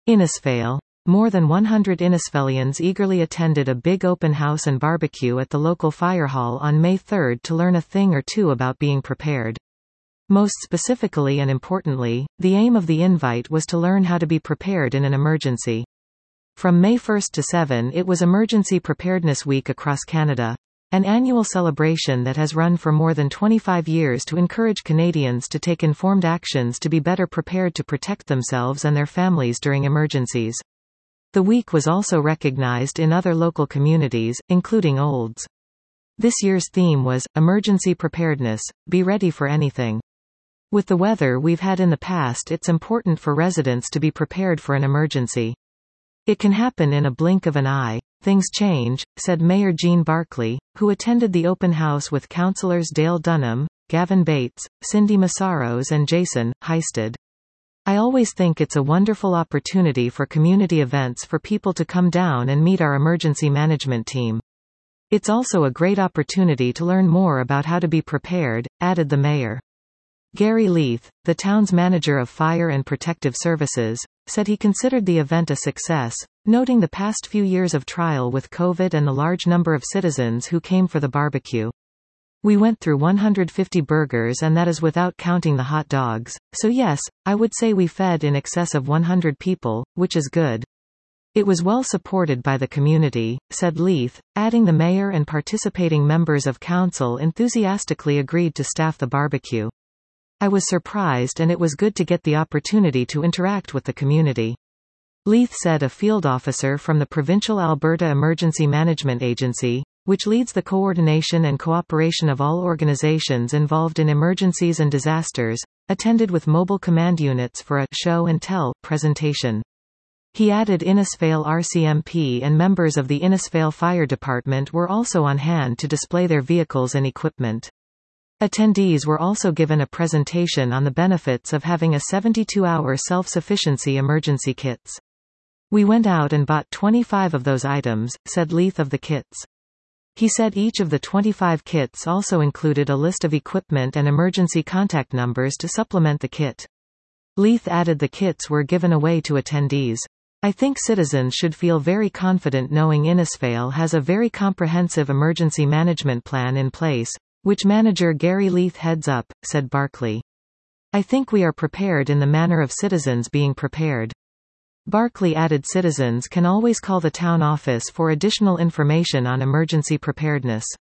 Innisfail. More than 100 Innisfailians eagerly attended a big open house and barbecue at the local fire hall on May 3 to learn a thing or two about being prepared. Most specifically and importantly, the aim of the invite was to learn how to be prepared in an emergency. From May 1 to 7 it was Emergency Preparedness Week across Canada, an annual celebration that has run for more than 25 years to encourage Canadians to take informed actions to be better prepared to protect themselves and their families during emergencies. The week was also recognized in other local communities, including Olds. This year's theme was, Emergency Preparedness, Be Ready for Anything. With the weather we've had in the past, it's important for residents to be prepared for an emergency. It can happen in a blink of an eye. Things change, said Mayor Jean Barclay, who attended the open house with councillors Dale Dunham, Gavin Bates, Cindy Massaros and Jason Heisted. I always think it's a wonderful opportunity for community events for people to come down and meet our emergency management team. It's also a great opportunity to learn more about how to be prepared, added the mayor. Gary Leith, the town's manager of fire and protective services, said he considered the event a success, noting the past few years of trial with COVID and the large number of citizens who came for the barbecue. We went through 150 burgers and that is without counting the hot dogs, so yes, I would say we fed in excess of 100 people, which is good. It was well supported by the community, said Leith, adding the mayor and participating members of council enthusiastically agreed to staff the barbecue. I was surprised and it was good to get the opportunity to interact with the community. Leith said a field officer from the Provincial Alberta Emergency Management Agency, which leads the coordination and cooperation of all organizations involved in emergencies and disasters, attended with mobile command units for a show and tell presentation. He added Innisfail RCMP and members of the Innisfail Fire Department were also on hand to display their vehicles and equipment. Attendees were also given a presentation on the benefits of having a 72-hour self-sufficiency emergency kits. We went out and bought 25 of those items, said Leith of the kits. He said each of the 25 kits also included a list of equipment and emergency contact numbers to supplement the kit. Leith added the kits were given away to attendees. I think citizens should feel very confident knowing Innisfail has a very comprehensive emergency management plan in place, which manager Gary Leith heads up, said Barclay. I think we are prepared in the manner of citizens being prepared. Barclay added citizens can always call the town office for additional information on emergency preparedness.